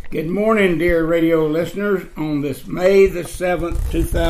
Good morning, dear radio listeners, on this May the 7th,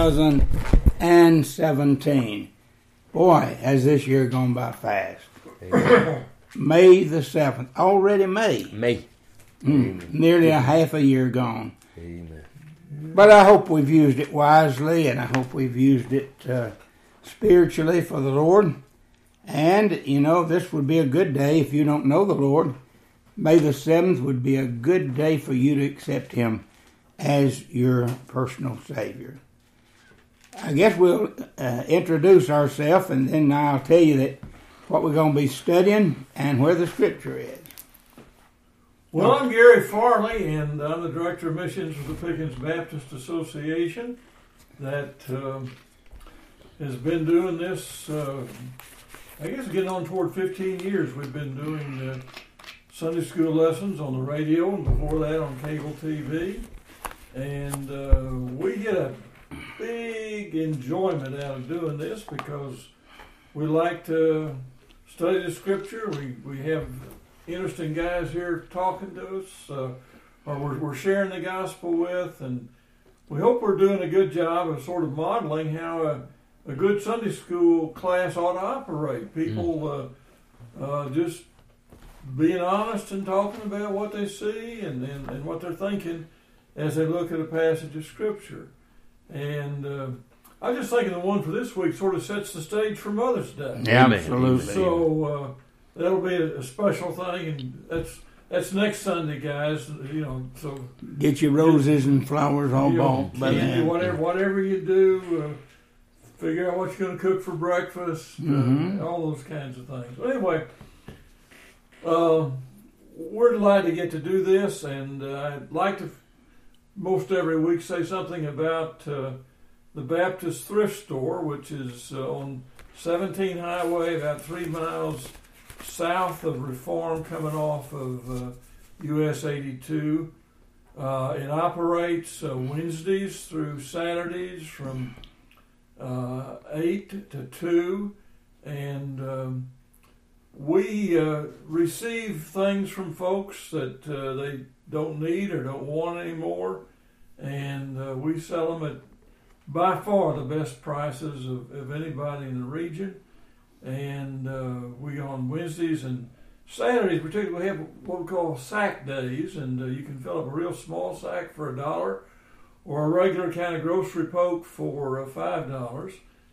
2017. Boy, has this year gone by fast. May the 7th. Already May. Nearly a half a year gone. Amen. But I hope we've used it wisely, and I hope we've used it spiritually for the Lord. And, you know, this would be a good day if you don't know the Lord. May the 7th would be a good day for you to accept Him as your personal Savior. I guess we'll introduce ourselves, and then I'll tell you that what we're going to be studying and where the Scripture is. Well, I'm Gary Farley, and I'm the Director of Missions of the Pickens Baptist Association that has been doing this, I guess getting on toward 15 years. We've been doing Sunday school lessons on the radio, and before that on cable TV. And we get a big enjoyment out of doing this because we like to study the Scripture. We have interesting guys here talking to us, or we're sharing the gospel with, and we hope we're doing a good job of sort of modeling how a good Sunday school class ought to operate. People just being honest and talking about what they see and what they're thinking as they look at a passage of Scripture. And I was just thinking the one for this week sort of sets the stage for Mother's Day. Yeah, absolutely. So that'll be a special thing, and that's next Sunday, guys. You know, so get your roses and flowers all bought. Whatever you do, figure out what you're going to cook for breakfast. All those kinds of things. But anyway. We're delighted to get to do this, and I'd like to most every week say something about the Baptist Thrift Store, which is on 17 Highway, about 3 miles south of Reform, coming off of US 82. It operates Wednesdays through Saturdays from 8 to 2, and we receive things from folks that they don't need or don't want anymore, and we sell them at by far the best prices of anybody in the region. And we on Wednesdays and Saturdays particularly have what we call sack days, and you can fill up a real small sack for $1 or a regular kind of grocery poke for $5,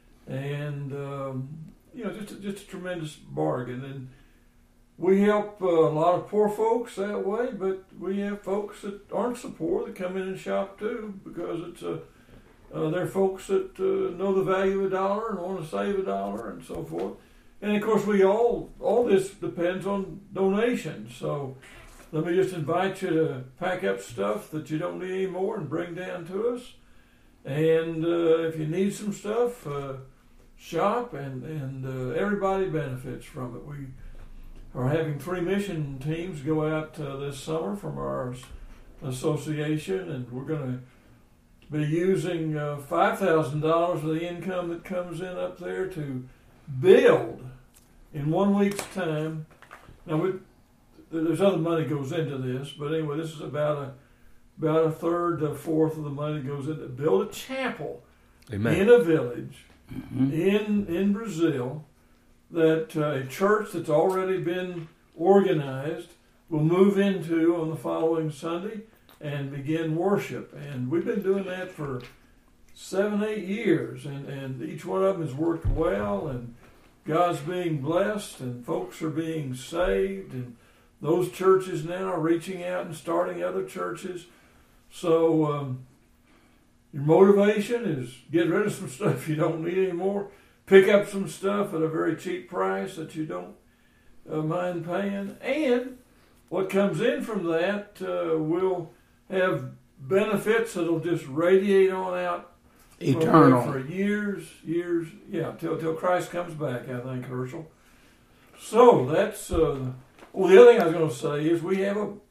and you know, just a tremendous bargain. And we help a lot of poor folks that way, but we have folks that aren't so poor that come in and shop too, because it's they're folks that know the value of $1 and want to save $1 and so forth. And of course, we all this depends on donations. So let me just invite you to pack up stuff that you don't need anymore and bring down to us. And if you need some stuff, shop, and everybody benefits from it. We are having 3 mission teams go out this summer from our association, and we're going to be using $5,000 of the income that comes in up there to build in 1 week's time. Now, there's other money goes into this, but anyway, this is about a third, a fourth of the money goes into build a chapel. Amen. In a village. In Brazil, that a church that's already been organized will move into on the following Sunday and begin worship. And we've been doing that for 7-8 years, and each one of them has worked well, and God's being blessed, and folks are being saved, and those churches now are reaching out and starting other churches. So your motivation is get rid of some stuff you don't need anymore, pick up some stuff at a very cheap price that you don't mind paying, and what comes in from that will have benefits that'll just radiate on out eternal for years, till Christ comes back, I think, Herschel. So that's the other thing I was going to say is we have a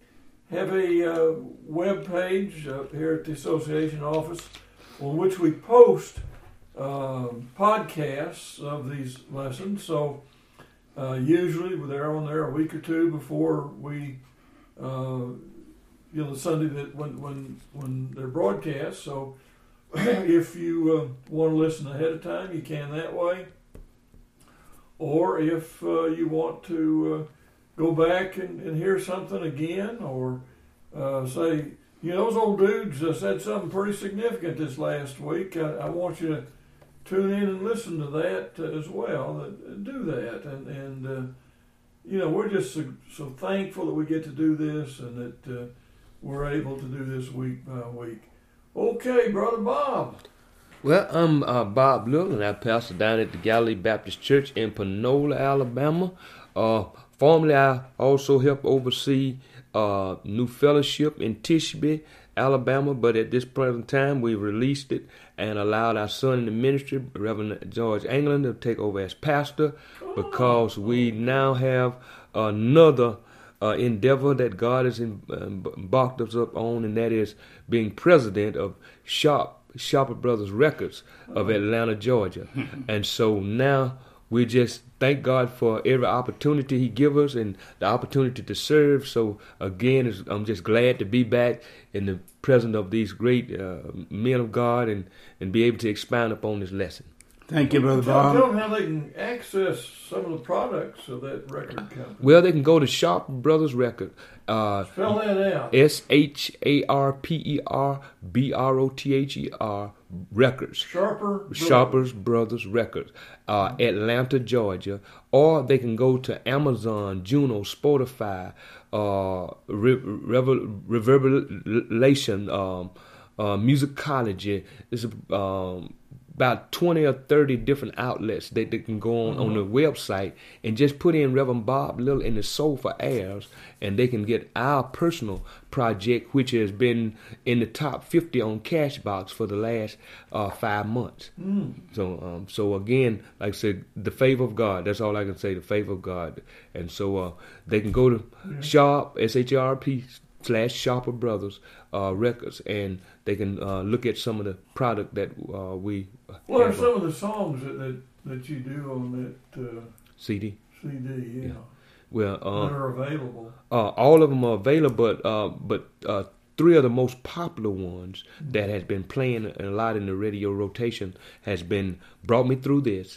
web page up here at the association office on which we post podcasts of these lessons. So usually they're on there a week or two before we the Sunday that when they're broadcast. So if you want to listen ahead of time, you can that way. Or if you want to go back and hear something again, or say, those old dudes said something pretty significant this last week. I want you to tune in and listen to that as well. Do that. And we're just so thankful that we get to do this and that we're able to do this week by week. Okay, Brother Bob. Well, I'm Bob Little, and I pastor down at the Galilee Baptist Church in Panola, Alabama. Formerly, I also help oversee New Fellowship in Tishby, Alabama, but at this present time, we released it and allowed our son in the ministry, Reverend George England, to take over as pastor, because we now have another endeavor that God has embarked us up on, and that is being president of Sharper Brothers Records of Atlanta, Georgia. And so now we just thank God for every opportunity He gives us and the opportunity to serve. So again, I'm just glad to be back in the presence of these great men of God and be able to expound upon this lesson. Thank you, Brother Bob. Tell them how they can access some of the products of that record company. Well, they can go to Sharper Brothers Record. Spell that out. SHARPERBROTHER Records. Sharper's Brothers Records, Atlanta, Georgia. Or they can go to Amazon, Juno, Spotify, Reverberation, Musicology. It's about 20 or 30 different outlets that they can go on the website and just put in Reverend Bob Little in the Soul for Heirs, and they can get our personal project, which has been in the top 50 on Cashbox for the last 5 months. So again, like I said, the favor of God. That's all I can say, the favor of God. And so they can go to Sharp, SHARP/Sharper Brothers Records, and they can look at some of the product that we What are some of the songs that you do on that CD? Yeah. Well, that are available. All of them are available, but 3 of the most popular ones that has been playing a lot in the radio rotation has been "Brought Me Through This,"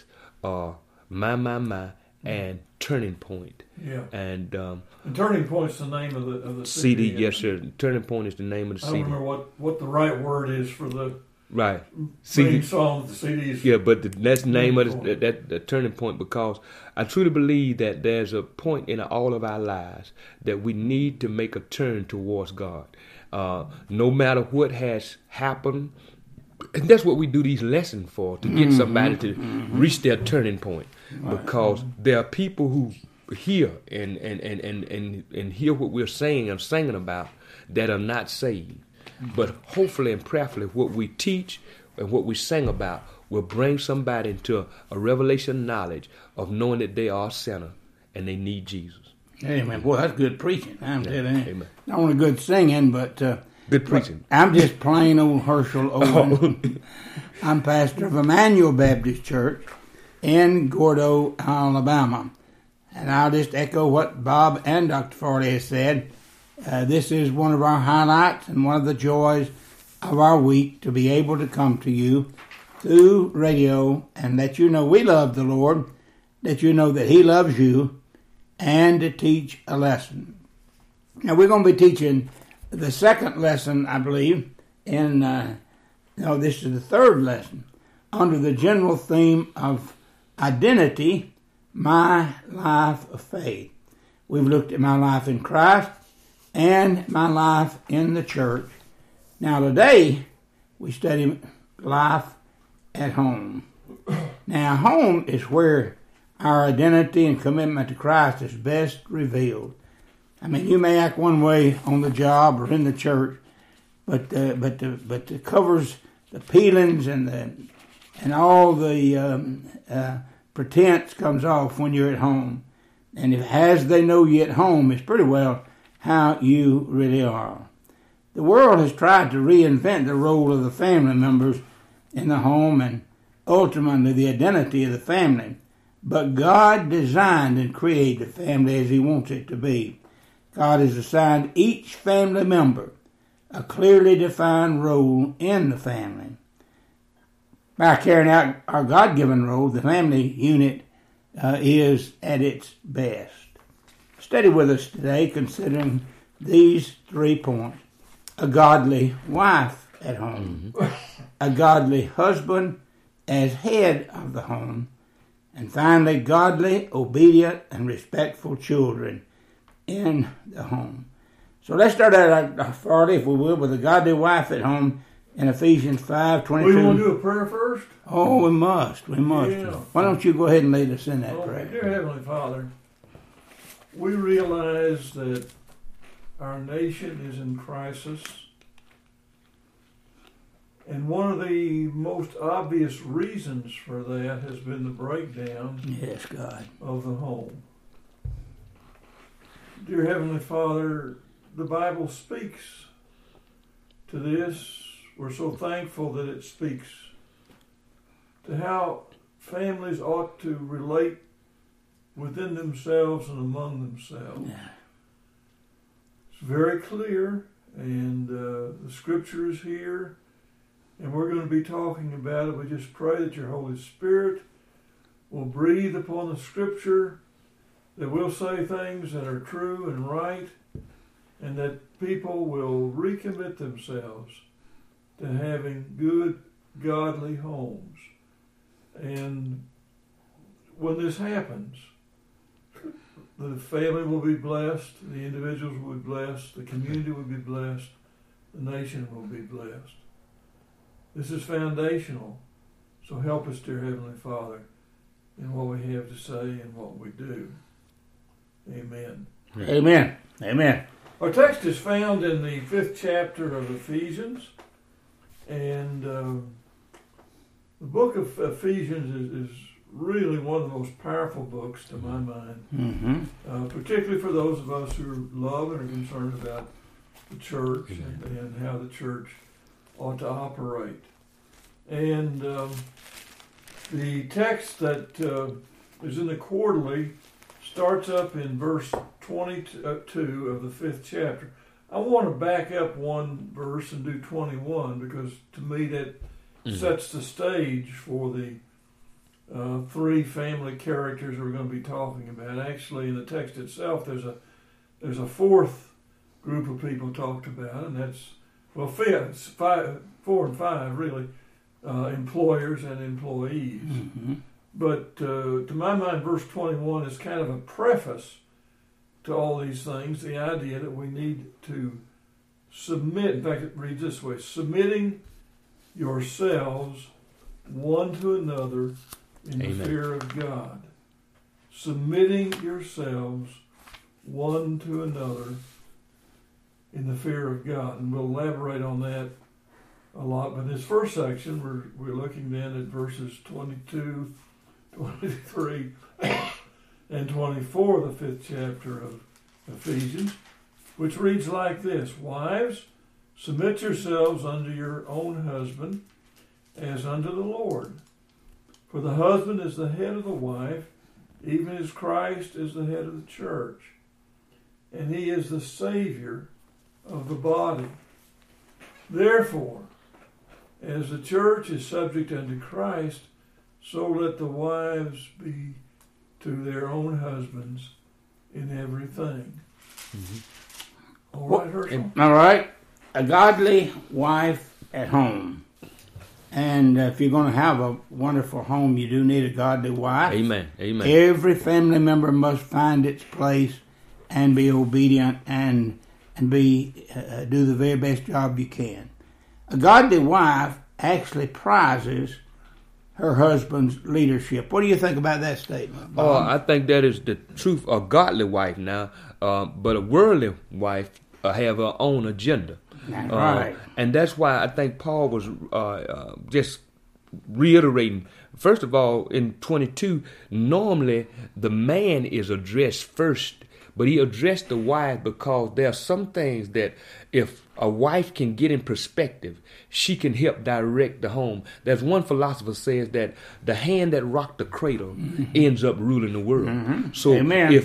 "My," and "Turning Point." Yeah. And Turning Point's the name of the CD. Yes, sir. Turning Point is the name of the CD. I don't remember what the right word is for the right CD song of the CDs. Yeah, but that's the name of the Turning Point, because I truly believe that there's a point in all of our lives that we need to make a turn towards God. No matter what has happened, and that's what we do these lessons for, to get somebody to reach their turning point. Because there are people who hear and hear what we're saying and singing about that are not saved. But hopefully and prayerfully, what we teach and what we sing about will bring somebody into a revelation knowledge of knowing that they are a sinner and they need Jesus. Amen. Boy, that's good preaching. I'm telling you. Amen. Not only good singing, but good preaching. I'm just plain old Herschel Owen. I'm pastor of Emmanuel Baptist Church in Gordo, Alabama. And I'll just echo what Bob and Dr. Farley has said. This is one of our highlights and one of the joys of our week, to be able to come to you through radio and let you know we love the Lord, that you know that He loves you, and to teach a lesson. Now we're going to be teaching the second lesson, I believe, this is the third lesson, under the general theme of identity, my life of faith. We've looked at my life in Christ and my life in the church. Now today, we study life at home. Now home is where our identity and commitment to Christ is best revealed. I mean, you may act one way on the job or in the church, but the covers, the peelings and all the pretense comes off when you're at home. And if as they know you at home, it's pretty well how you really are. The world has tried to reinvent the role of the family members in the home and ultimately the identity of the family. But God designed and created the family as He wants it to be. God has assigned each family member a clearly defined role in the family. By carrying out our God-given role, the family unit is at its best. Study with us today considering these 3 points. A godly wife at home, a godly husband as head of the home, and finally, godly, obedient, and respectful children in the home. So let's start out, Farley, if we will, with a godly wife at home in Ephesians 5:22. We want to do a prayer first? Oh, we must. We must. Yeah. Why don't you go ahead and lead us in that prayer? Dear Heavenly Father, we realize that our nation is in crisis. And one of the most obvious reasons for that has been the breakdown Yes, God. of the home. Dear Heavenly Father, the Bible speaks to this. We're so thankful that it speaks to how families ought to relate within themselves and among themselves. Yeah. It's very clear, and the scripture is here, and we're going to be talking about it. We just pray that your Holy Spirit will breathe upon the scripture, that we'll say things that are true and right, and that people will recommit themselves to having good, godly homes. And when this happens, the family will be blessed, the individuals will be blessed, the community will be blessed, the nation will be blessed. This is foundational. So help us, dear Heavenly Father, in what we have to say and what we do. Amen. Amen. Amen. Our text is found in the 5th chapter of Ephesians. And the book of Ephesians is really one of the most powerful books to my mind, particularly for those of us who love and are concerned about the church and how the church ought to operate. And the text that is in the quarterly starts up in verse 22 of the 5th chapter. I want to back up one verse and do 21 because to me that sets the stage for the 3 family characters we're going to be talking about. Actually, in the text itself, there's a 4th group of people talked about, and that's 4 and 5 really, employers and employees. But to my mind, verse 21 is kind of a preface to all these things, the idea that we need to submit. In fact, it reads this way: submitting yourselves one to another in the fear of God. Submitting yourselves one to another in the fear of God. And we'll elaborate on that a lot. But in this first section, we're looking then at verses 22, 23, and 24 of the 5th chapter of Ephesians, which reads like this: Wives, submit yourselves unto your own husband, as unto the Lord. For the husband is the head of the wife, even as Christ is the head of the church, and he is the Savior of the body. Therefore, as the church is subject unto Christ, so let the wives be to their own husbands in everything. All right, Herschel? All right. A godly wife at home. And if you're going to have a wonderful home, you do need a godly wife. Amen. Amen. Every family member must find its place and be obedient and be do the very best job you can. A godly wife actually prizes her husband's leadership. What do you think about that statement, Bob? I think that is the truth. A godly wife now, but a worldly wife have her own agenda. Right. And that's why I think Paul was just reiterating. First of all, in 22, normally the man is addressed first, but he addressed the wife because there are some things that if a wife can get in perspective, she can help direct the home. There's one philosopher says that the hand that rocked the cradle ends up ruling the world. So Amen.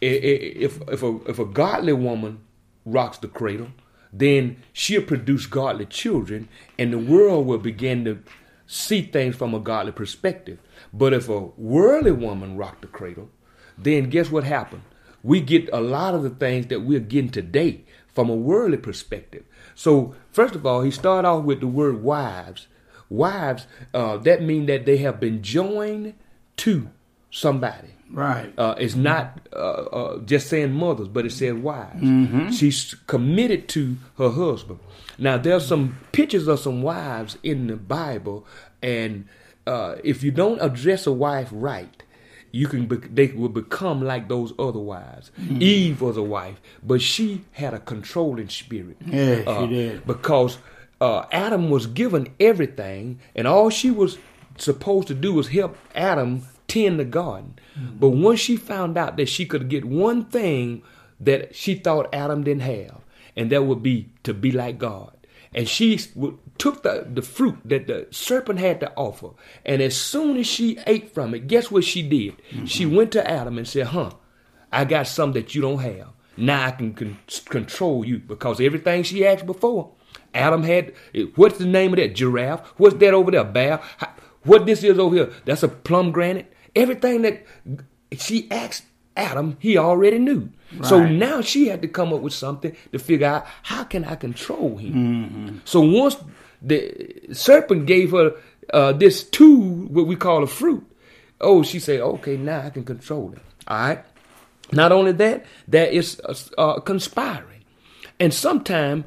if a godly woman rocks the cradle, then she'll produce godly children, and the world will begin to see things from a godly perspective. But if a worldly woman rocked the cradle, then guess what happened? We get a lot of the things that we're getting today from a worldly perspective. So first of all, he started off with the word wives. Wives, that means that they have been joined to somebody. Right. It's not just saying mothers, but it says wives. Mm-hmm. She's committed to her husband. Now, there's some pictures of some wives in the Bible, and if you don't address a wife right, they will become like those other wives. Mm-hmm. Eve was a wife, but she had a controlling spirit. Yes, she did. Because Adam was given everything, and all she was supposed to do was help Adam tend the garden. Mm-hmm. But once she found out that she could get one thing that she thought Adam didn't have, and that would be to be like God. And she took the fruit that the serpent had to offer. And as soon as she ate from it, guess what she did? Mm-hmm. She went to Adam and said, I got something that you don't have. Now I can control you. Because everything she asked before, Adam had, what's the name of that? Giraffe? What's that over there? Bear? What this is over here? That's a pomegranate. Everything that she asked Adam, he already knew. Right. So now she had to come up with something to figure out, how can I control him? Mm-hmm. So once the serpent gave her this tool, what we call a fruit, she said, okay, now I can control it. All right. Not only that, there is conspiring. And sometimes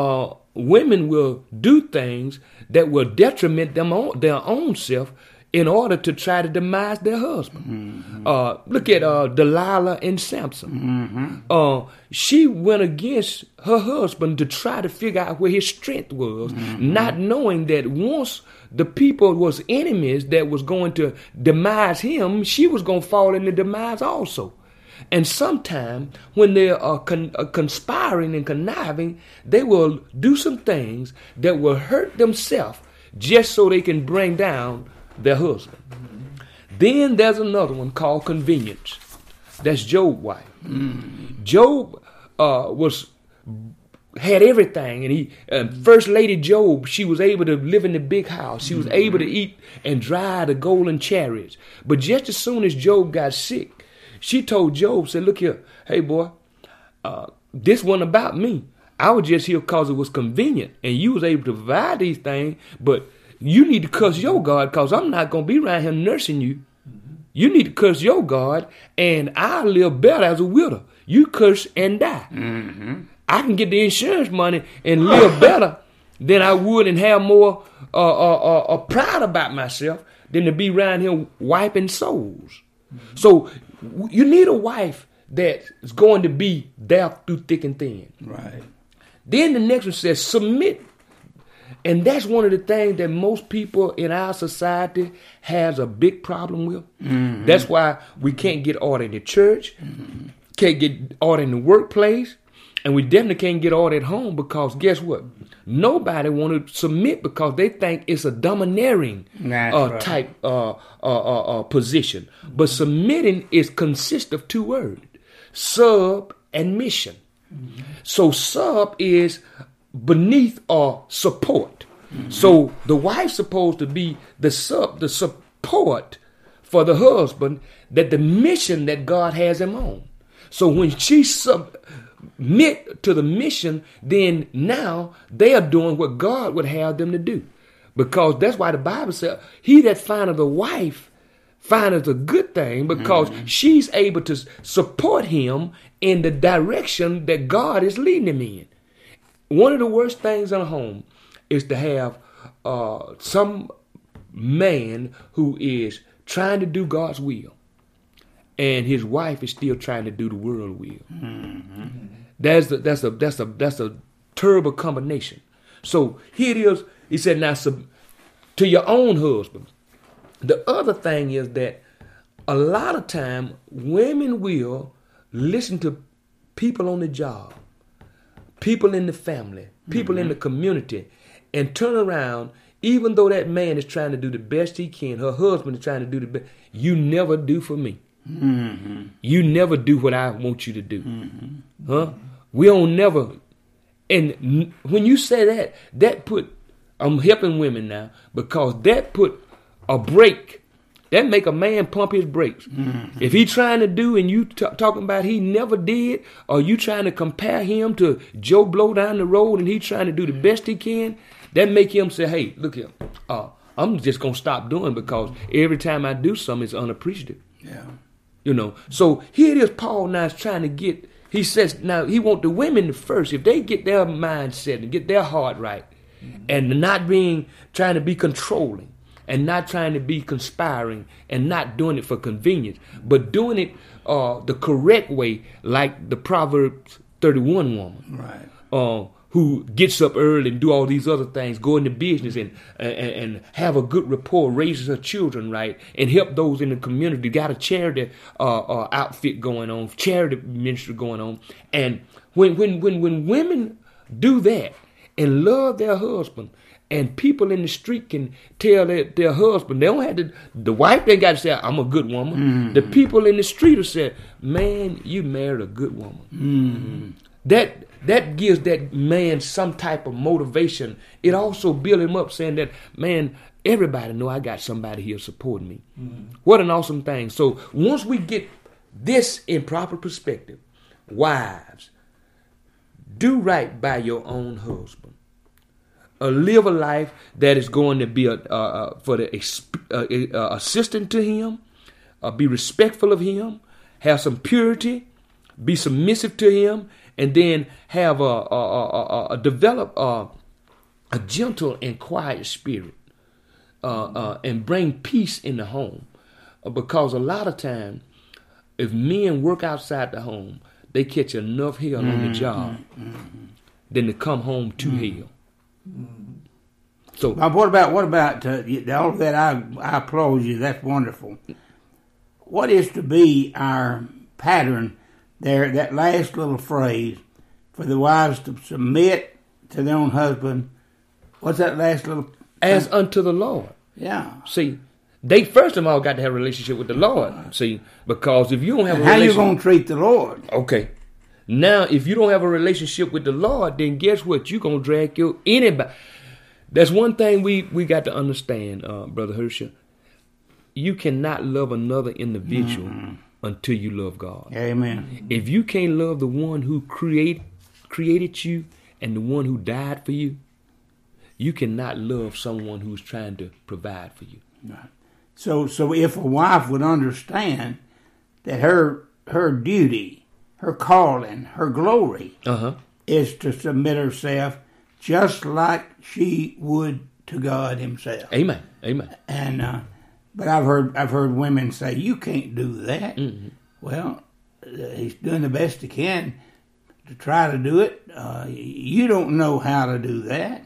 women will do things that will detriment their own self in order to try to demise their husband. Mm-hmm. Look at Delilah and Samson. Mm-hmm. She went against her husband to try to figure out where his strength was, not knowing that once the people was enemies that was going to demise him, she was going to fall into demise also. And sometimes when they are conspiring and conniving, they will do some things that will hurt themselves just so they can bring down their husband. Mm-hmm. Then there's another one called convenience. That's Job's wife. Mm-hmm. Job had everything, and First Lady Job, she was able to live in the big house. She was able to eat and drive the golden chariots. But just as soon as Job got sick, she told Job, said, look here, hey boy, this wasn't about me. I was just here because it was convenient, and you was able to provide these things, but you need to curse your God, because I'm not going to be around here nursing you. Mm-hmm. You need to curse your God, and I'll live better as a widow. You curse and die. Mm-hmm. I can get the insurance money and live better than I would and have more pride about myself than to be around here wiping souls. Mm-hmm. So you need a wife that is going to be there through thick and thin. Right. Then the next one says submit. And that's one of the things that most people in our society has a big problem with. Mm-hmm. That's why we can't get order in the church, can't get order in the workplace, and we definitely can't get order at home, because guess what? Nobody want to submit because they think it's a domineering type position. But submitting consists of two words, sub and mission. Mm-hmm. So sub is beneath or support. Mm-hmm. So the wife's supposed to be the support for the husband, that the mission that God has him on. So when she submit to the mission, then now they are doing what God would have them to do. Because that's why the Bible says, he that findeth a wife findeth a good thing, because she's able to support him in the direction that God is leading him in. One of the worst things in a home is to have some man who is trying to do God's will, and his wife is still trying to do the world will. Mm-hmm. That's a terrible combination. So here it is. He said, now to your own husband. The other thing is that a lot of time women will listen to people on the job, people in the family, people in the community, and turn around, even though that man is trying to do the best he can, her husband is trying to do the best, you never do for me. Mm-hmm. You never do what I want you to do. Mm-hmm. Huh? We don't never. And when you say that put, I'm helping women now, because that put a break. That make a man pump his brakes. Mm-hmm. If he trying to do and you talking about he never did, or you trying to compare him to Joe Blow down the road and he trying to do the best he can, that make him say, hey, look here, I'm just going to stop doing, because every time I do something, it's unappreciative. Yeah. You know, so here it is, Paul now is trying to get, he says now he want the women first. If they get their mindset and get their heart right, and not trying to be controlling, and not trying to be conspiring, and not doing it for convenience, but doing it the correct way, like the Proverbs 31 woman, Right. Who gets up early and do all these other things, go into business and have a good rapport, raises her children right, and help those in the community. Got a charity outfit going on, charity ministry going on, and when women do that and love their husband, and people in the street can tell their husband, they don't have to, the wife ain't got to say, I'm a good woman. Mm-hmm. The people in the street will say, man, you married a good woman. Mm-hmm. That gives that man some type of motivation. It also builds him up, saying that, man, everybody know I got somebody here supporting me. Mm-hmm. What an awesome thing. So once we get this in proper perspective, wives, do right by your own husband. Live a life that is going to be for the assistant to him, be respectful of him, have some purity, be submissive to him, and then have develop a gentle and quiet spirit, and bring peace in the home. Because a lot of times, if men work outside the home, they catch enough hell on the job than to come home to hell. So, what about all of that? I applaud you. That's wonderful. What is to be our pattern there? That last little phrase for the wives to submit to their own husband. What's that last little? As unto the Lord. Yeah. See, they first of all got to have a relationship with the Lord. See, because if you don't have a relationship, how you gonna treat the Lord? Okay. Now, if you don't have a relationship with the Lord, then guess what? You're going to drag anybody. That's one thing we got to understand, Brother Herschel. You cannot love another individual until you love God. Amen. If you can't love the one who created you and the one who died for you, you cannot love someone who's trying to provide for you. Right. So if a wife would understand that her duty, her calling, her glory is to submit herself just like she would to God Himself. Amen. Amen. And but I've heard women say, you can't do that. Mm-hmm. Well, he's doing the best he can to try to do it. You don't know how to do that.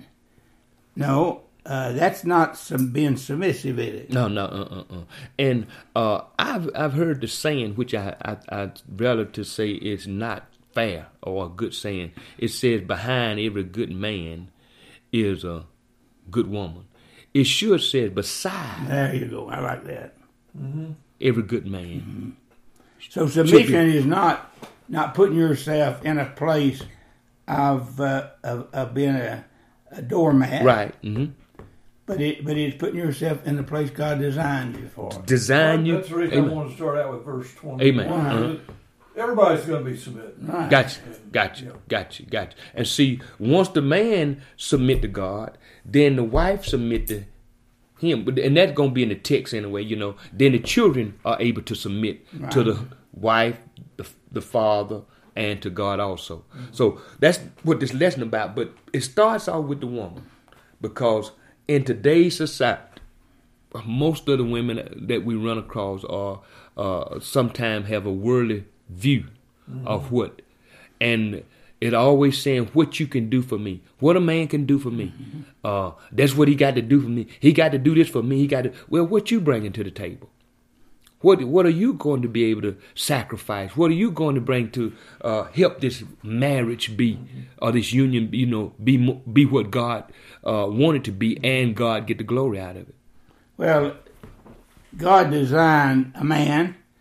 No, that's not being submissive, is it? No. And I've heard the saying, which I'd rather to say is not fair or a good saying. It says, behind every good man is a good woman. It should say, beside. There you go. I like that. Every good man. Mm-hmm. So submission is not putting yourself in a place of being a doormat. Right. Mm-hmm. But it's putting yourself in the place God designed you for. Design you. That's the reason I want to start out with verse 20. Amen. Everybody's going to be submitting. Right. Gotcha. And see, once the man submit to God, then the wife submit to him. And that's going to be in the text anyway, Then the children are able to submit to the wife, the father, and to God also. Mm-hmm. So that's what this lesson about. But it starts off with the woman. Because in today's society, most of the women that we run across are sometimes have a worldly view of what, and it always saying what you can do for me, what a man can do for me. That's what he got to do for me. He got to do this for me. What you bringing to the table? What are you going to be able to sacrifice? What are you going to bring to help this marriage be, or this union, be what God wanted to be, and God get the glory out of it? Well, God designed a man.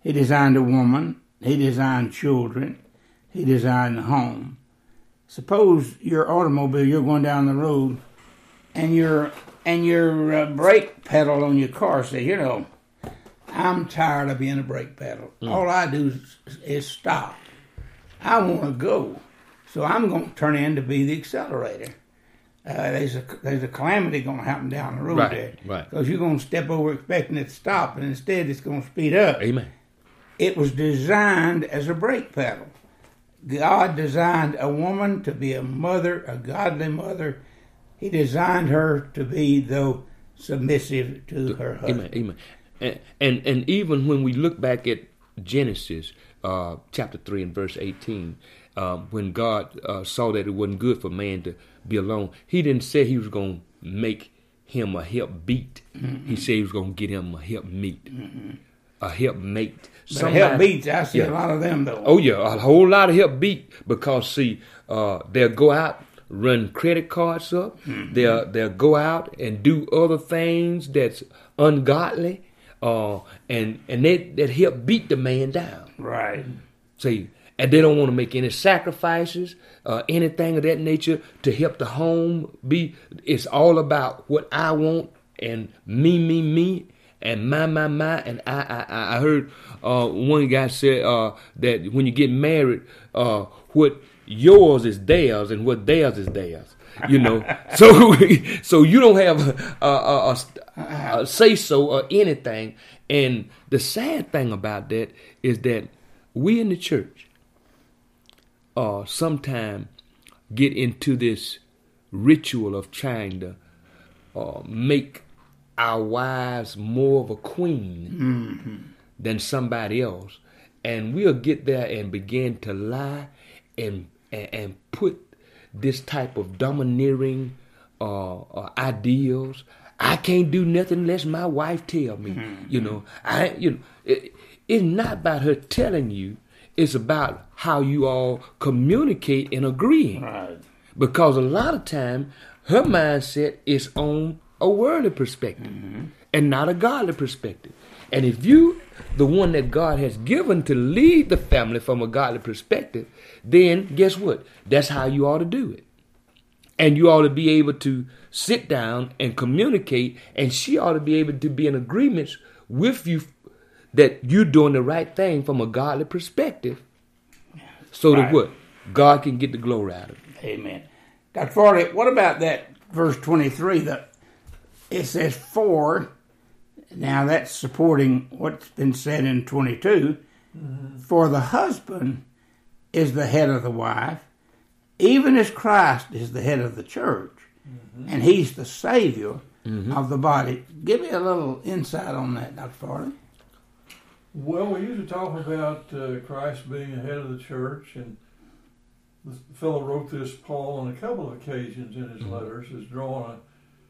He designed a woman. He designed children. He designed the home. Suppose your automobile, you're going down the road, and your brake pedal on your car says, you know, I'm tired of being a brake pedal. All I do is stop. I want to go. So I'm going to turn in to be the accelerator. There's a calamity going to happen down the road there. Right. Because you're going to step over expecting it to stop, and instead it's going to speed up. Amen. It was designed as a brake pedal. God designed a woman to be a mother, a godly mother. He designed her to be, though, submissive to her husband. Amen. And even when we look back at Genesis chapter 3 and verse 18, when God saw that it wasn't good for man to be alone, he didn't say he was going to make him a help beat. Mm-hmm. He said he was going to get him a help meet. Mm-hmm. A help mate. Help beats, I see a lot of them though. Oh yeah, a whole lot of help beat, because see, they'll go out, run credit cards up. Mm-hmm. They'll go out and do other things that's ungodly, and that help beat the man down. Right. See, and they don't want to make any sacrifices, anything of that nature to help the home be. It's all about what I want and me. And my, and I heard one guy said that when you get married, what yours is theirs and what theirs is theirs. You know, so you don't have a say so or anything. And the sad thing about that is that we in the church sometimes get into this ritual of trying to make our wives more of a queen than somebody else, and we'll get there and begin to lie and put this type of domineering ideals. I can't do nothing unless my wife tell me. You know, it's not about her telling you. It's about how you all communicate and agree. Right. Because a lot of time her mindset is on a worldly perspective and not a godly perspective. And if you, the one that God has given to lead the family from a godly perspective, then guess what? That's how you ought to do it. And you ought to be able to sit down and communicate, and she ought to be able to be in agreement with you that you're doing the right thing from a godly perspective, so that what? God can get the glory out of it. Amen. Dr. Farley, what about that verse 23 that it says for, now that's supporting what's been said in 22, for the husband is the head of the wife, even as Christ is the head of the church, and he's the Savior of the body. Give me a little insight on that, Dr. Farley. Well, we usually talk about Christ being the head of the church, and the fellow wrote this, Paul, on a couple of occasions in his letters, has drawn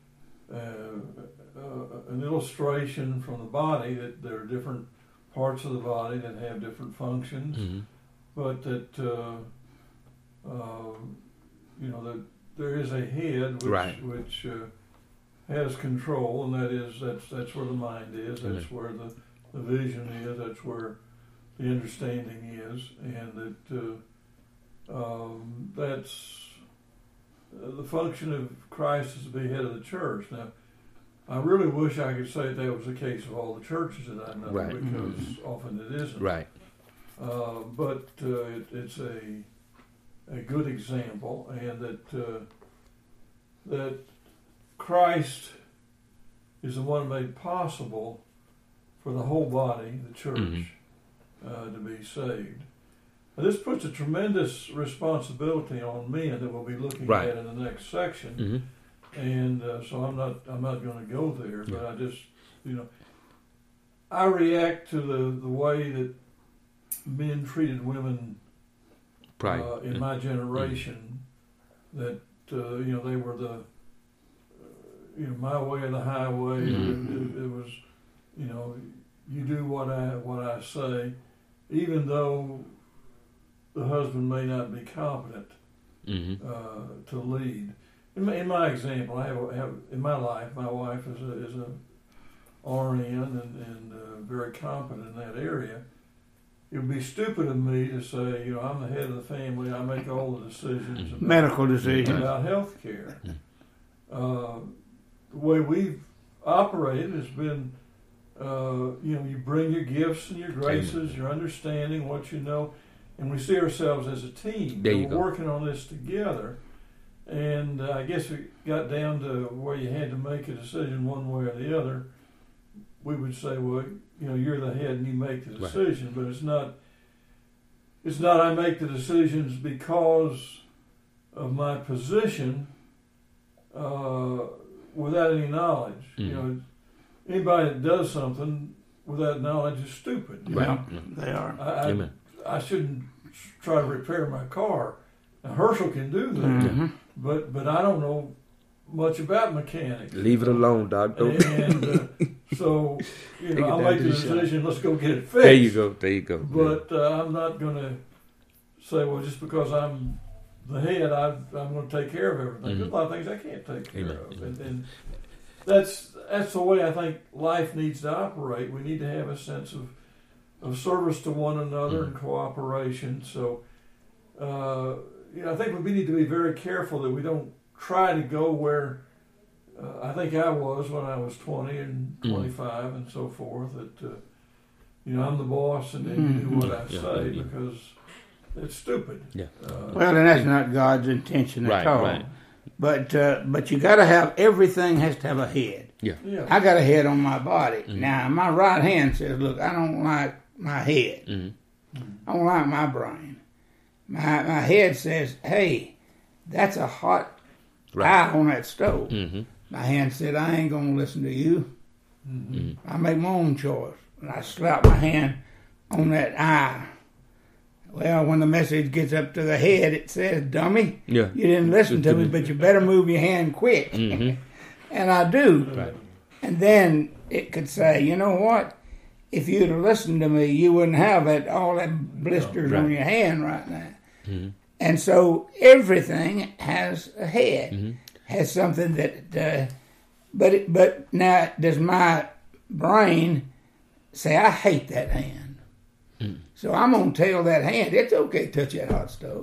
an illustration from the body, that there are different parts of the body that have different functions, but that that there is a head which has control, and that's where the mind is, that's where the vision is, that's where the understanding is, and that that's the function of Christ is to be head of the church. Now, I really wish I could say that was the case of all the churches that I know, because often it isn't. Right. But it's a good example, and that Christ is the one made possible for the whole body, the church, to be saved. Now, this puts a tremendous responsibility on men that we'll be looking at in the next section. And so I'm not going to go there, but I just, I react to the way that men treated women in my generation. That they were the my way or the highway. It was you do what I say, even though the husband may not be competent to lead. In my example, I have in my life, my wife is a RN and very competent in that area, it would be stupid of me to say, I'm the head of the family. I make all the decisions about, medical decisions about health care. The way we've operated has been, you bring your gifts and your graces, your understanding, what you know, and we see ourselves as a team. There you We're go. working on this together. And I guess it got down to where you had to make a decision one way or the other. We would say, well, you're the head and you make the decision, but it's not. I make the decisions because of my position, without any knowledge. Anybody that does something without knowledge is stupid. well they are. Amen. I shouldn't try to repair my car. Now, Herschel can do that, Mm-hmm. but I don't know much about mechanics. Leave it alone, Doc. Don't. And so, Take it I'll down make to the the shop. decision, let's go get it fixed. There you go. There you go. But I'm not going to say, well, just because I'm the head, I'm going to take care of everything. There's a lot of things I can't take care of. And that's the way I think life needs to operate. We need to have a sense of service to one another and cooperation. So, I think we need to be very careful that we don't try to go where I think I was when I was 20 and 25 and so forth. That I'm the boss and then you do what I say because it's stupid. Yeah. Well, and that's not God's intention at Right, all. right. But you got to have, everything has to have a head. Yeah. I got a head on my body. Now, my right hand says, look, I don't like my head. I don't like my brain. My head says, hey, that's a hot eye on that stove. My hand said, I ain't going to listen to you. I make my own choice. And I slap my hand on that eye. Well, when the message gets up to the head, it says, dummy, you didn't listen to me, but you better move your hand quick. And I do. Right. And then it could say, you know what? If you'd have listened to me, you wouldn't have all that blisters on your hand right now. And so everything has a head, has something that, but now does my brain say, I hate that hand. So I'm going to tell that hand, it's okay to touch that hot stove.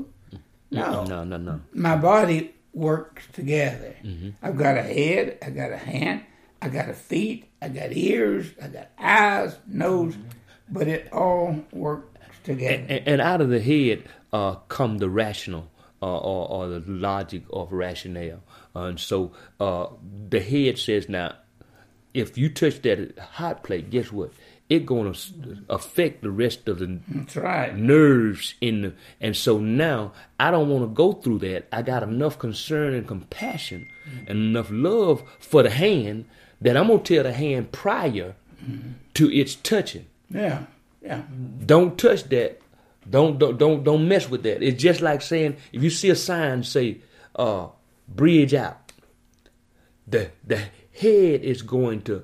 No. My body works together. I've got a head, I got a hand, I got a feet, I got ears, I got eyes, nose, but it all works together. And out of the head come the rational or the logic of rationale. And so the head says, now, if you touch that hot plate, guess what? It's going to affect the rest of the That's right. nerves and so now I don't want to go through that. I got enough concern and compassion and enough love for the hand that I'm going to tell the hand prior to its touching. Yeah. Don't touch that. Don't mess with that. It's just like saying, if you see a sign say bridge out, the head is going to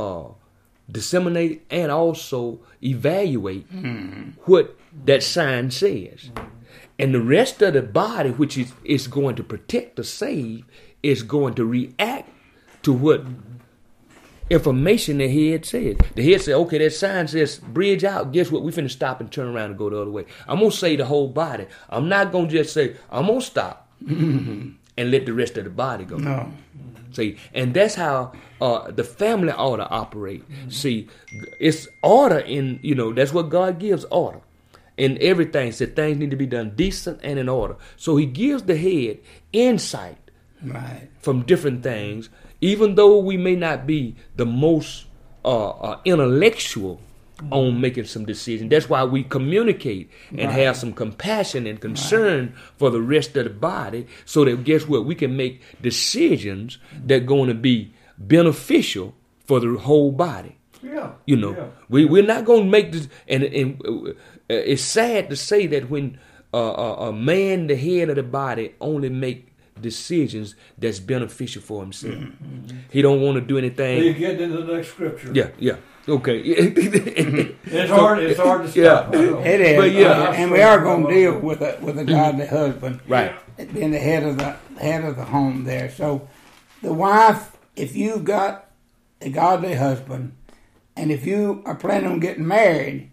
disseminate and also evaluate what that sign says. And the rest of the body, which is going to protect or save, is going to react to what information the head says. The head says, okay, that sign says bridge out. Guess what? We finna stop and turn around and go the other way. I'm going to say the whole body. I'm not going to just say, I'm going to stop and let the rest of the body go. No. See, and that's how the family ought to operate. See, it's order in, that's what God gives, order. In everything, said things need to be done decent and in order. So he gives the head insight from different things, even though we may not be the most intellectual on making some decisions. That's why we communicate and have some compassion and concern for the rest of the body, so that, guess what, we can make decisions that are going to be beneficial for the whole body. We're not going to make this, and it's sad to say that when a man, the head of the body, only make decisions that's beneficial for himself. He don't want to do anything. You get into the next scripture. Yeah. Okay. It's hard to stop. It is. But and we are going to deal with a godly husband, right? Being the head of the home there. So the wife, if you've got a godly husband, and if you are planning on getting married,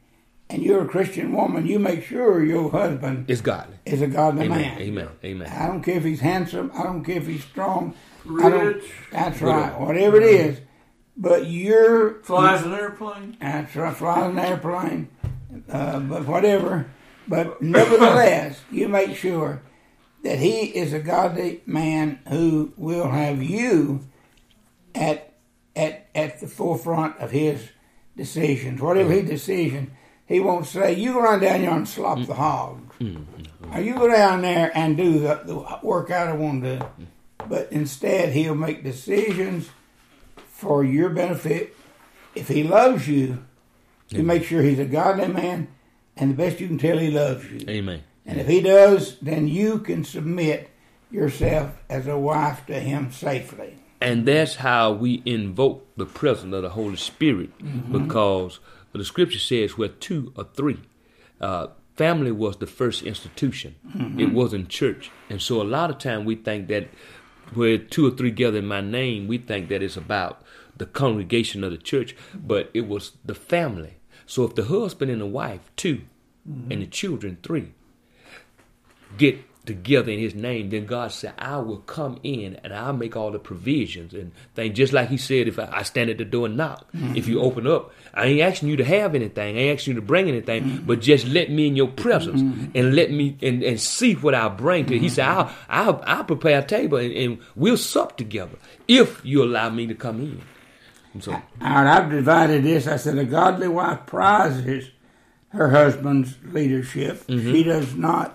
and you're a Christian woman, you make sure your husband It's godly. is a godly Amen. man. Amen. Amen. I don't care if he's handsome. I don't care if he's strong. Rich. That's right. Whatever it is. But you're... Flies an airplane. That's right. Flies an airplane. But whatever. But nevertheless, you make sure that he is a godly man who will have you at the forefront of his decisions. Whatever his decision, he won't say, you go run down here and slop the hogs. Or you go down there and do the workout I want to do. But instead, he'll make decisions for your benefit. If he loves you, you make sure he's a godly man, and the best you can tell, he loves you. Amen. And if he does, then you can submit yourself as a wife to him safely. And that's how we invoke the presence of the Holy Spirit, because the Scripture says where 2 or 3, family was the first institution. It wasn't church. And so a lot of time we think that where 2 or 3 gather in my name, we think that it's about the congregation of the church, but it was the family. So if the husband and the wife, 2, and the children, 3, get together in his name, then God said, I will come in and I'll make all the provisions and things. Just like he said, if I stand at the door and knock, if you open up, I ain't asking you to have anything, I ain't asking you to bring anything, but just let me in your presence and let me and see what I'll bring to you. He said, I'll prepare a table and we'll sup together if you allow me to come in. And so, All right, I've divided this. I said a godly wife prizes her husband's leadership. She does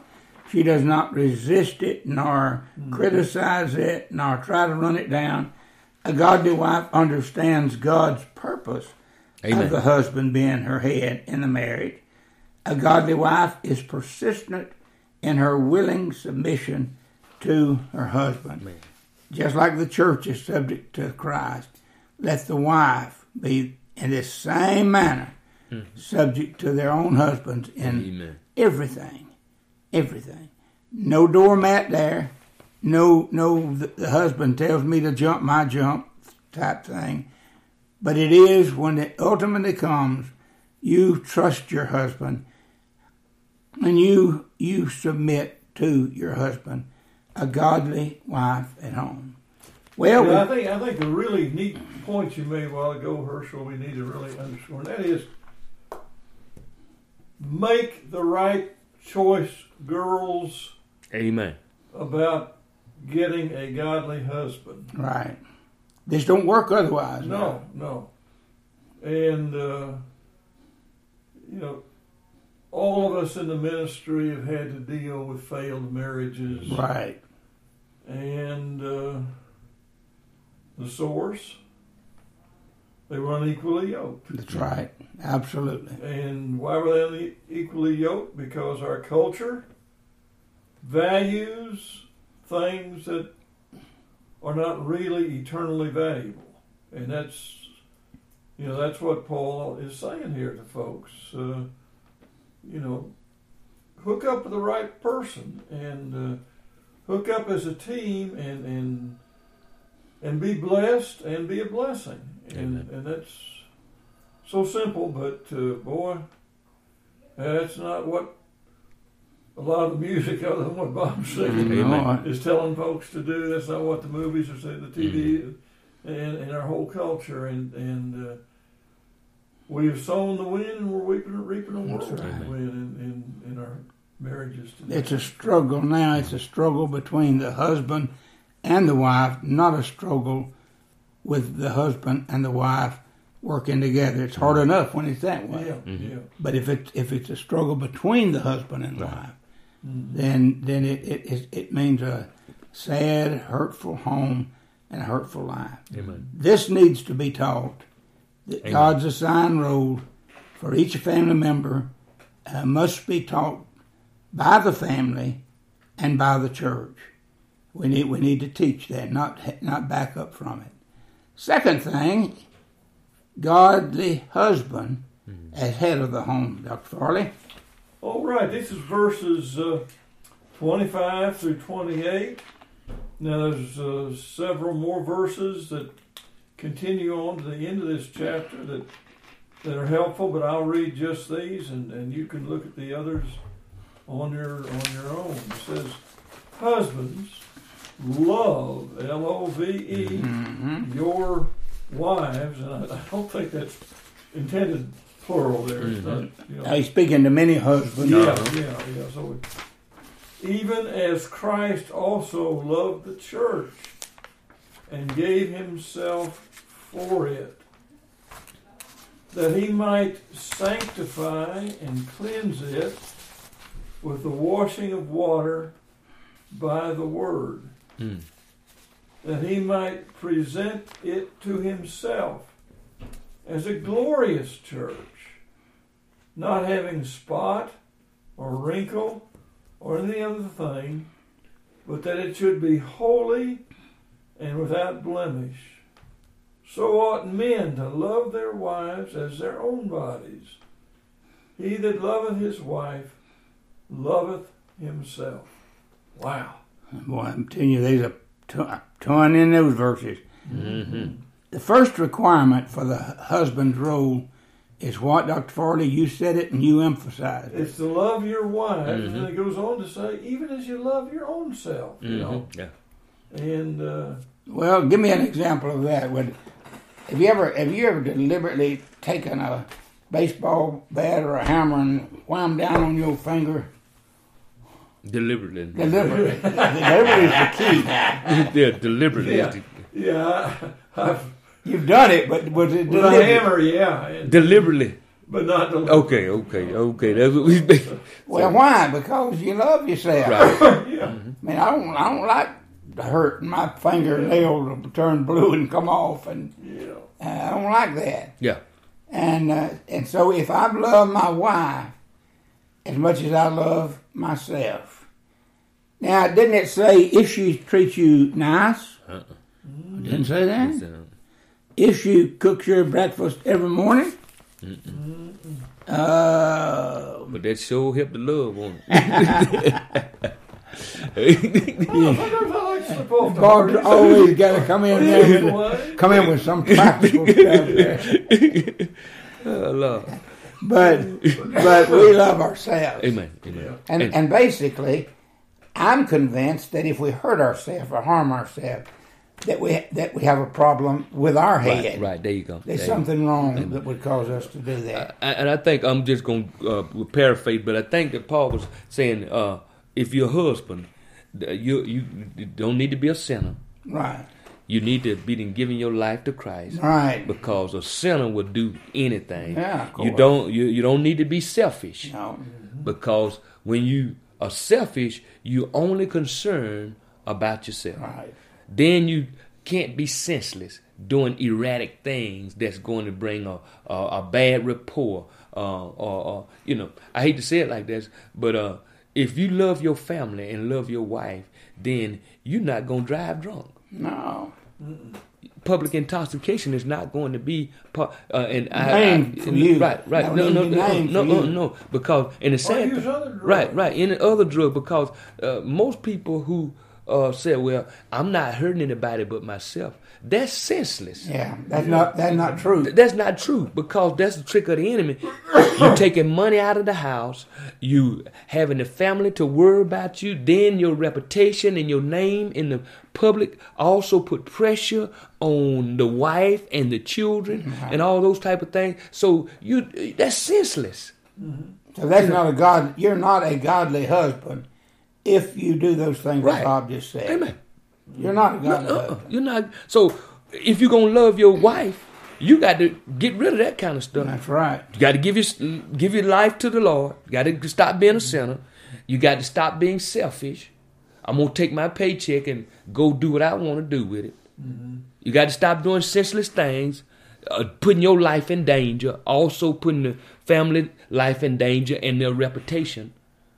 not resist it, nor criticize it, nor try to run it down. A godly wife understands God's purpose of the husband being her head in the marriage. A godly wife is persistent in her willing submission to her husband. Amen. Just like the church is subject to Christ, let the wife be in this same manner subject to their own husbands in everything. Everything. No doormat there. No, the husband tells me to jump my jump type thing. But it is when it ultimately comes, you trust your husband and you submit to your husband, a godly wife at home. Well, yeah, I think the really neat point you made a while ago, Herschel, we need to really underscore, and that is make the right choice, girls. Amen. About getting a godly husband. Right. This don't work otherwise. No. And, all of us in the ministry have had to deal with failed marriages. Right. And the source, they were unequally yoked. That's right. Absolutely. And why were they unequally yoked? Because our culture values things that are not really eternally valuable. And that's what Paul is saying here to folks. Hook up with the right person and hook up as a team and be blessed and be a blessing. And that's so simple, but boy, that's not what a lot of the music, other than what Bob's singing, is telling folks to do. That's not what the movies are saying, the TV, and our whole culture. And we have sown the wind, and we're reaping the whirlwind in our marriages today. It's a struggle now. It's a struggle between the husband and the wife, not a struggle with the husband and the wife working together. It's hard enough when it's that way. Yeah. But if it's a struggle between the husband and wife, then it means a sad, hurtful home and a hurtful life. Amen. This needs to be taught. That God's assigned role for each family member must be taught by the family and by the church. We need to teach that, not back up from it. Second thing, godly husband as head of the home, Dr. Farley. All right, this is verses 25 through 28. Now there's several more verses that continue on to the end of this chapter that that are helpful, but I'll read just these, and you can look at the others on your own. It says, husbands, love, L-O-V-E, your wives, and I don't think that's intended plural there. It's not, He's speaking to many husbands. Yeah. So, even as Christ also loved the church and gave himself for it, that he might sanctify and cleanse it with the washing of water by the word, that he might present it to himself as a glorious church, not having spot or wrinkle or any other thing, but that it should be holy and without blemish. So ought men to love their wives as their own bodies. He that loveth his wife loveth himself. Wow. Boy, I'm telling you, there's a ton in those verses. The first requirement for the husband's role is what, Dr. Farley? You said it and you emphasized it. It's to love your wife, and it goes on to say, even as you love your own self, you know. Yeah. And Well, give me an example of that. Have you ever deliberately taken a baseball bat or a hammer and whammed down on your finger? Deliberately. Deliberately. Deliberately is the key. Yeah, deliberately. I've You've done it, but was it with a deliberate? hammer, yeah, Deliberately. but not deliberately. Okay. That's what we think. Well, why? Because you love yourself. Right. Yeah. I mean, I don't like to hurt my fingernail to turn blue and come off, and I don't like that. Yeah. And so if I love my wife as much as I love myself, now didn't it say if she treats you nice? It didn't say that. If she cooks your breakfast every morning. But that sure helped the love on it. Bob's always got to come in there with some practical stuff there. Oh, Lord. But we love ourselves. Amen. And basically, I'm convinced that if we hurt ourselves or harm ourselves, that we have a problem with our head. Right, there you go. There's something wrong that would cause us to do that. And I think I'm just going to paraphrase, but I think that Paul was saying, if you're a husband, you don't need to be a sinner. Right. You need to be giving your life to Christ. Right. Because a sinner would do anything. Yeah, of course. You don't need to be selfish. No. Because when you are selfish, you're only concerned about yourself. Right. Then you can't be senseless doing erratic things that's going to bring a bad rapport. Or I hate to say it like this, but if you love your family and love your wife, then you're not going to drive drunk. No. Public intoxication is not going to be part. Named for you. Right. No. Because in the same, right. In the other drug, because most people who say, "Well, I'm not hurting anybody but myself," that's senseless. Yeah, that's not true. That's not true, because that's the trick of the enemy. You taking money out of the house, you having the family to worry about you, then your reputation and your name in the public also put pressure on the wife and the children and all those type of things. So that's senseless. So that's not a God. You're not a godly husband if you do those things that Bob just said. Amen. You're not a godly husband. You're not. So if you're gonna love your wife, you got to get rid of that kind of stuff. That's right. You got to give your life to the Lord. You got to stop being a sinner. You got to stop being selfish. I'm gonna take my paycheck and go do what I want to do with it. You got to stop doing senseless things, putting your life in danger, also putting the family life in danger and their reputation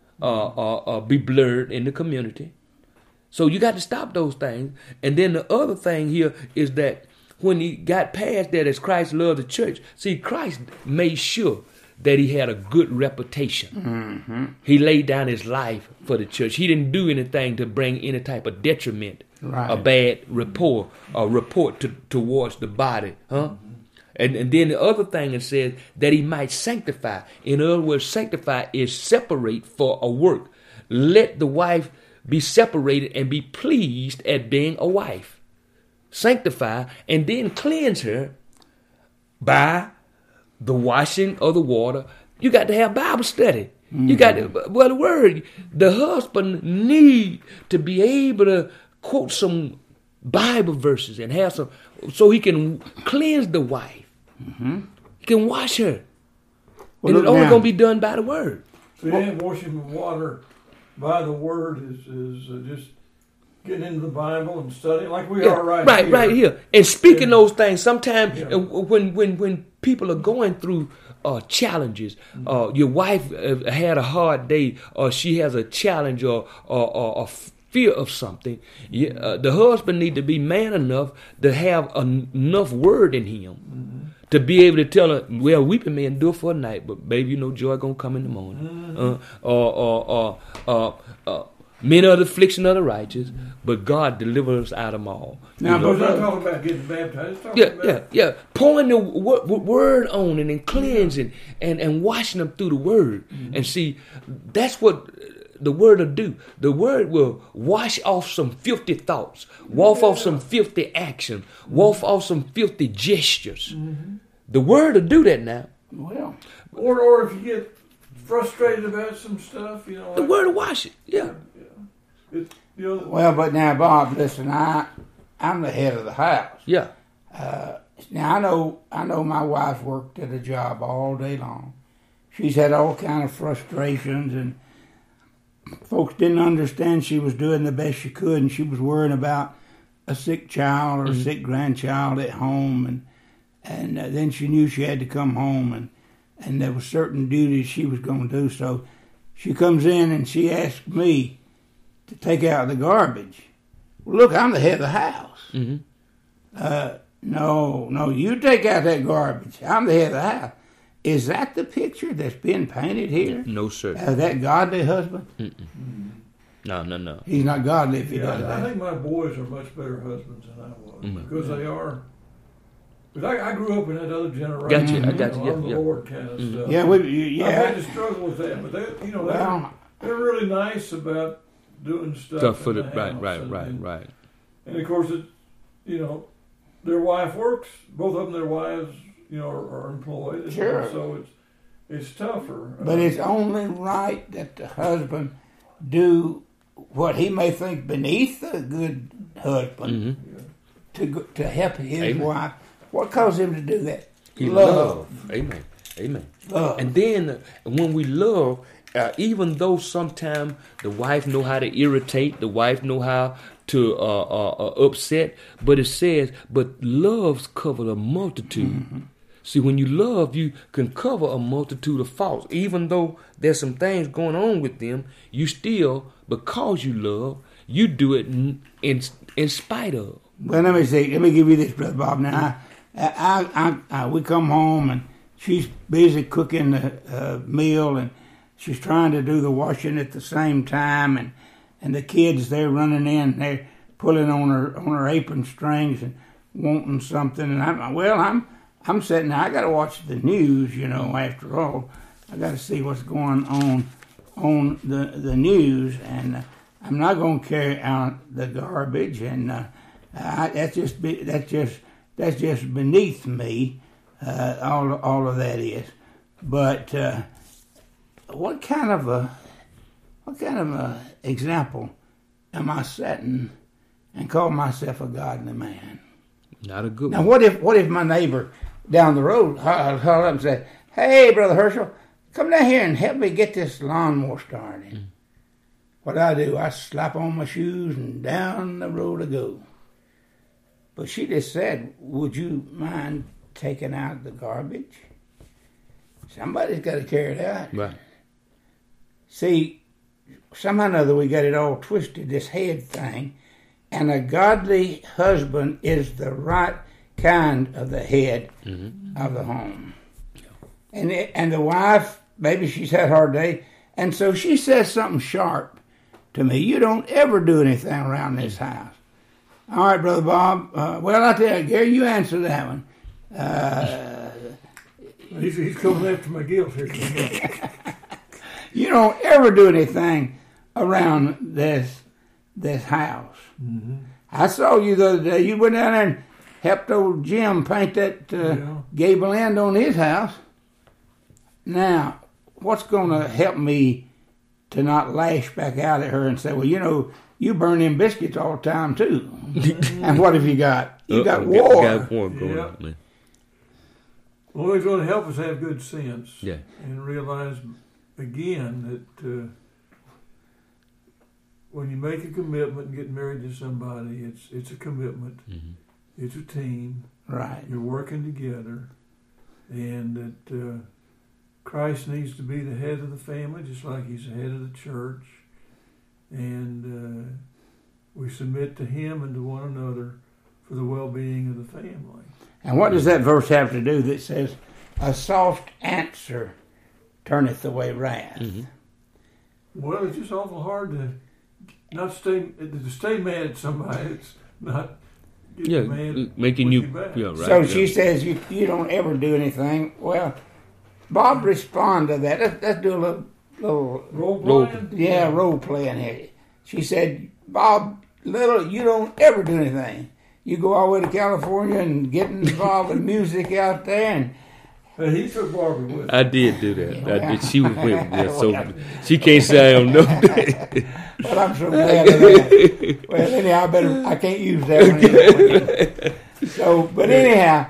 be blurred in the community. So you got to stop those things. And then the other thing here is that when he got past that, as Christ loved the church, see, Christ made sure that he had a good reputation. He laid down his life for the church. He didn't do anything to bring any type of detriment, a bad rapport, or report towards the body. And then the other thing it says that he might sanctify. In other words, sanctify is separate for a work. Let the wife be separated and be pleased at being a wife. Sanctify and then cleanse her by the washing of the water. You got to have Bible study. You got to, well, the word, the husband need to be able to quote some Bible verses and have some, so he can cleanse the wife. He can wash her. Well, and it's only going to be done by the word. So you ain't washing the water by the word is just getting into the Bible and studying like we are right here. And speaking those things, sometimes when people are going through challenges, your wife had a hard day, or she has a challenge or a fear of something, the husband need to be man enough to have enough word in him to be able to tell her, well, weeping may endure for a night, but baby, you know joy gonna come in the morning. Many are the affliction of the righteous, but God delivers us out of them all. Now, but I'm talking about getting baptized. Yeah. Pouring the word on it and cleansing and washing them through the word. And see, that's what the word will do. The word will wash off some filthy thoughts, wash off some filthy action, wash off some filthy gestures. The word will do that now. Well, or if you get frustrated about some stuff, you know, the word will wash it. Yeah. Well, but now, Bob, listen, I'm the head of the house. Yeah. Now I know my wife worked at a job all day long. She's had all kind of frustrations, and folks didn't understand she was doing the best she could, and she was worrying about a sick child or a sick grandchild at home, and then she knew she had to come home, and there were certain duties she was going to do. So she comes in and she asked me to take out the garbage. Well, look, I'm the head of the house. No, you take out that garbage. I'm the head of the house. Is that the picture that's being painted here? No, sir. That godly husband? No. He's not godly if he does that. I think my boys are much better husbands than I was because they are. Because I grew up in that other generation. I got you. On the Lord kind of stuff. Yeah, I had to struggle with that, but they're really nice about doing stuff for in the the house. right. And of course, their wife works. Both of them, their wives, are employed. Sure. So it's tougher. But it's only right that the husband do what he may think beneath a good husband to help his wife. What caused him to do that? Love. Amen. Love. And then when we love, even though sometimes the wife know how to irritate, the wife know how to upset, but it says, but love's covered a multitude. See, when you love, you can cover a multitude of faults. Even though there's some things going on with them, you still, because you love, you do it in spite of. Well, let me give you this, Brother Bob. Now, we come home and she's busy cooking the meal, and she's trying to do the washing at the same time, and the kids, they're running in, they're pulling on her apron strings and wanting something, and I'm sitting there. I got to watch the news, after all. I got to see what's going on the news, and I'm not going to carry out the garbage, and that's just beneath me. All of that is, but what kind of a example am I setting and call myself a godly man? Not a good now, one. What if my neighbor down the road called up and said, "Hey, Brother Herschel, come down here and help me get this lawnmower started." What do? I slap on my shoes and down the road I go. But she just said, "Would you mind taking out the garbage?" Somebody's got to carry it out. Right. See, somehow or another we got it all twisted, this head thing, and a godly husband is the right kind of the head of the home. And the wife, maybe she's had a hard day, and so she says something sharp to me. "You don't ever do anything around this house." All right, Brother Bob. Well, I tell you, Gary, you answer that one. He's coming after my guilt here. You don't ever do anything around this house. Mm-hmm. I saw you the other day. You went down there and helped old Jim paint that gable end on his house. Now, what's going to help me to not lash back out at her and say, well, you burn them biscuits all the time, too. And what have you got? You got war. Got war going on, man. Well, he's going to help us have good sense. Yeah. And realize, again, that when you make a commitment and get married to somebody, it's a commitment. Mm-hmm. It's a team. Right. You're working together. And that Christ needs to be the head of the family, just like he's the head of the church. And we submit to him and to one another for the well-being of the family. And what does that verse have to do that says, a soft answer turneth away wrath? Mm-hmm. Well, it's just awful hard to stay mad at somebody. It's not getting mad making with you back. right. So she says you don't ever do anything. Well, Bob, respond to that. Let's do a little Role playing? role playing here. She said, Bob, you don't ever do anything. You go all the way to California and get involved in music out there, and He took Barbara with him. I did do that. I did. She was with me, so she can't say I don't know. well, I'm so glad of that. Well, anyhow, I can't use that one anymore. So, but anyhow,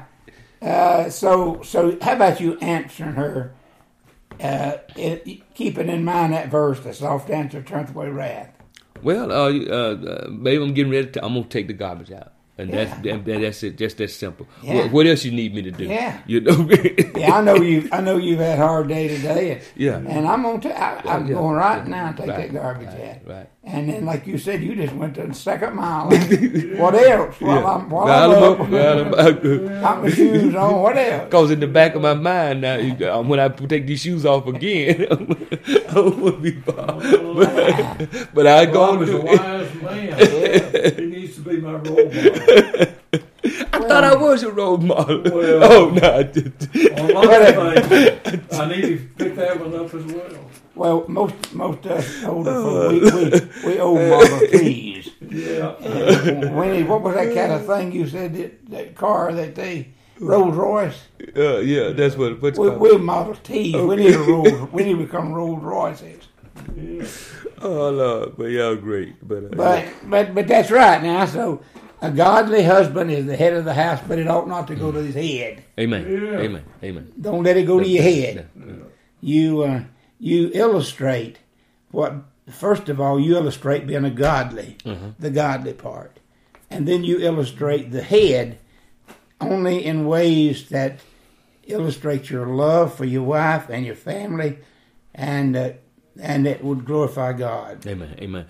so how about you answering her, keeping in mind that verse, the soft answer turneth away wrath? Well, baby, I'm getting ready I'm gonna take the garbage out. And that's it. Just that simple. Yeah. What else you need me to do? Yeah. Yeah, I know you've had a hard day today. Yeah. And I'm going right now and take that garbage out. Right. And then, like you said, you just went to the second mile. What else? While I'm up, got my shoes on. What else? Because in the back of my mind now, when I take these shoes off again, I won't be bothered. But I go Bob is to a wise man. He needs to be my role model. I thought I was a role model. Well, no, I didn't. On a lot of things, I need to pick that one up as well. Well, most us older folk, we old Model Ts. Yeah. What was that kind of thing you said, that car that they, Rolls Royce? Yeah, that's what it's called. We're Model Ts. We need to become Rolls Royces. Yeah. Oh, Lord. But y'all great. But that's right now. So a godly husband is the head of the house, but it ought not to go to his head. Amen. Yeah. Amen. Don't let it go to your head. You illustrate what. First of all, you illustrate being a godly, the godly part, and then you illustrate the head only in ways that illustrate your love for your wife and your family, and it would glorify God. Amen.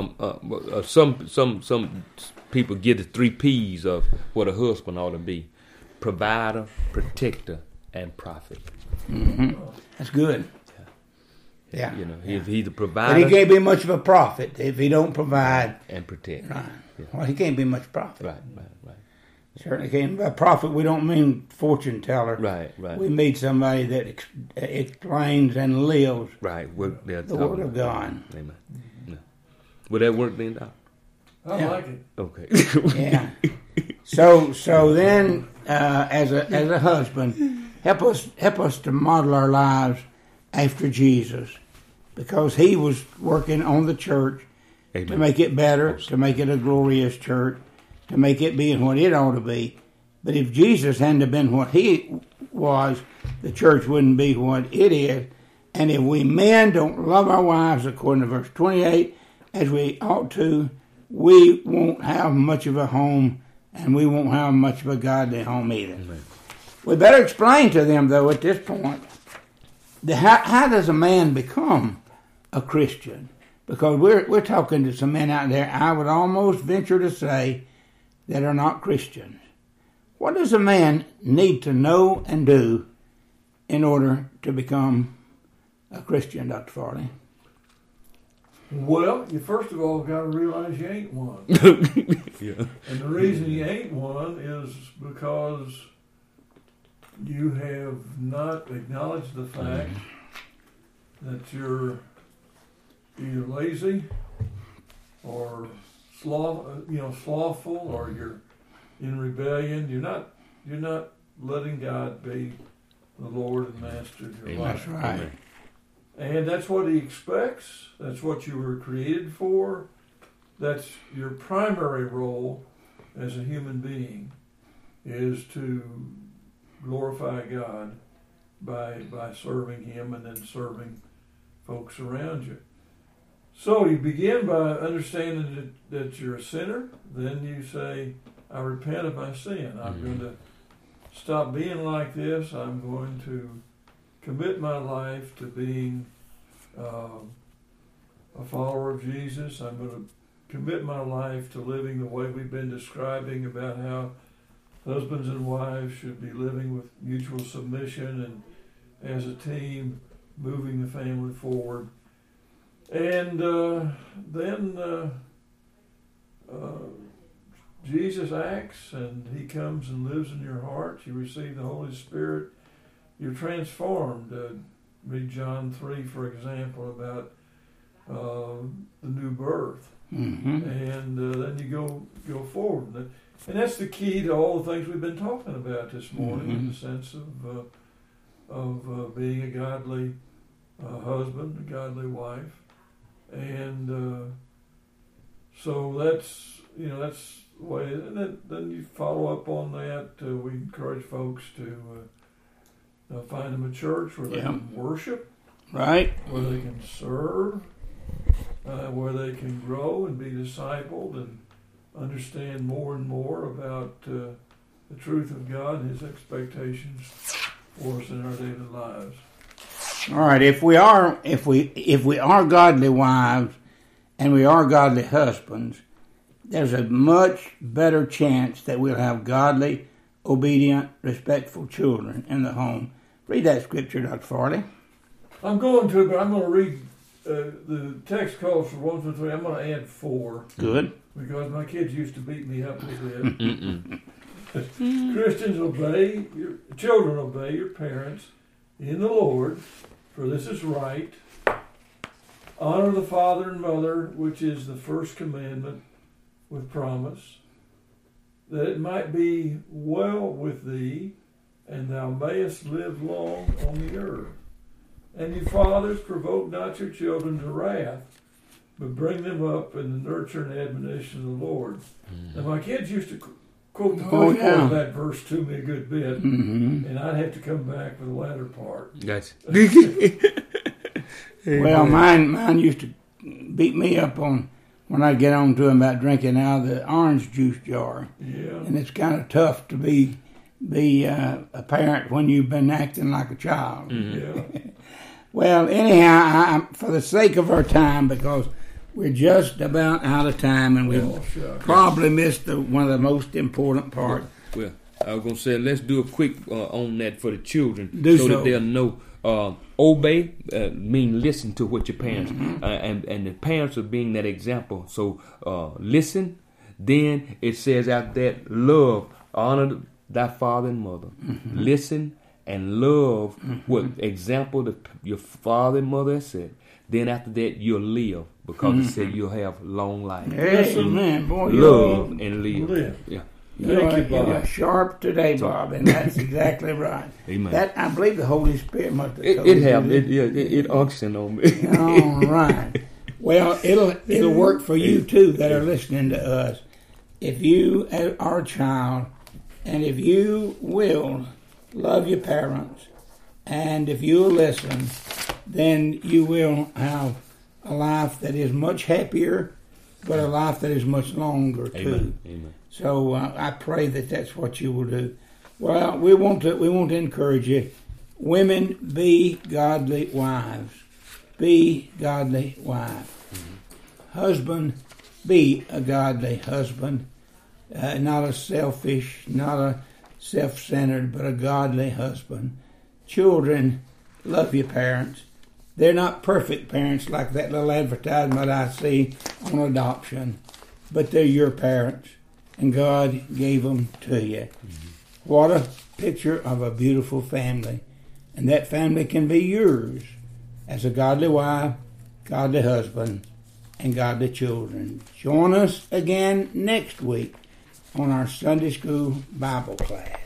Some people get the 3 P's of what a husband ought to be: provider, protector, and prophet. Mm-hmm. That's good. Yeah. If he's a provider, but he can't be much of a prophet if he don't provide and protect. Right. Yeah. Well, he can't be much prophet. Right. Certainly can't. By prophet, we don't mean fortune teller. Right. We mean somebody that explains and lives the word of God. Amen. Yeah. Would that work then, Doc? I like it. Okay. Yeah. So then, as a husband, help us to model our lives after Jesus, because he was working on the church Amen. To make it better, to make it a glorious church, to make it be what it ought to be. But if Jesus hadn't have been what he was, the church wouldn't be what it is. And if we men don't love our wives, according to verse 28, as we ought to, we won't have much of a home, and we won't have much of a godly home either. Amen. We better explain to them, though, at this point, how does a man become a Christian? Because we're talking to some men out there, I would almost venture to say, that are not Christians. What does a man need to know and do in order to become a Christian, Dr. Farley? Well, you first of all got to realize you ain't one. Yeah. And the reason you ain't one is because you have not acknowledged the fact that you're either lazy or slothful, or you're in rebellion. You're not letting God be the Lord and Master of your life. That's right. And that's what He expects. That's what you were created for. That's your primary role as a human being, is to glorify God by serving Him and then serving folks around you. So you begin by understanding that you're a sinner. Then you say, I repent of my sin. I'm going to stop being like this. I'm going to commit my life to being a follower of Jesus. I'm going to commit my life to living the way we've been describing about how husbands and wives should be living with mutual submission and as a team moving the family forward. And then Jesus acts, and He comes and lives in your heart. You receive the Holy Spirit. You're transformed. Read John 3, for example, about the new birth. Mm-hmm. And then you go forward. And that's the key to all the things we've been talking about this morning, in the sense of being a godly husband, a godly wife. And so that's the way. And then you follow up on that. We encourage folks to find them a church where they can worship, Right. where they can serve, where they can grow and be discipled and understand more and more about the truth of God and His expectations for us in our daily lives. All right. If we are godly wives and we are godly husbands, there's a much better chance that we'll have godly, obedient, respectful children in the home. Read that scripture, Dr. Farley. I'm going to, but I'm going to read the text calls for 1 through 3. I'm going to add 4. Good. Because my kids used to beat me up with it. Christians, children obey your parents in the Lord, for this is right. Honor the father and mother, which is the first commandment with promise, that it might be well with thee, and thou mayest live long on the earth. And you fathers, provoke not your children to wrath, but bring them up in the nurture and admonition of the Lord. Now, my kids used to quote the first part of that verse to me a good bit, and I'd have to come back with the latter part. Gotcha. Well, mine used to beat me up on when I get on to them about drinking out of the orange juice jar. Yeah. And it's kind of tough to be a parent when you've been acting like a child. Yeah. Well, anyhow, for the sake of our time, because we're just about out of time, and we've probably missed one of the most important parts. Well, I was going to say, let's do a quick on that for the children, so that they'll know. Obey mean listen to what your parents, and the parents are being that example. So listen. Then it says after that, love, honor thy father and mother. Listen and love what example your father and mother has said. Then after that, you'll live, because it said you'll have long life. Amen, boy. Love and live. Yeah. Thank you, Bob. You're sharp today, Bob, and that's exactly right. Amen. That, I believe the Holy Spirit must have told It unction on me. All right. Well, it'll work for you too that are listening to us. If you are a child, and if you will love your parents, and if you will listen, then you will have a life that is much happier, but a life that is much longer too. Amen. Amen. So I pray that that's what you will do. Well, we want to encourage you. Women, be godly wives. Be godly wives. Husband, be a godly husband. Not a selfish, not a self-centered, but a godly husband. Children, love your parents. They're not perfect parents like that little advertisement I see on adoption, but they're your parents, and God gave them to you. What a picture of a beautiful family. And that family can be yours as a godly wife, godly husband, and godly children. Join us again next week on our Sunday School Bible class.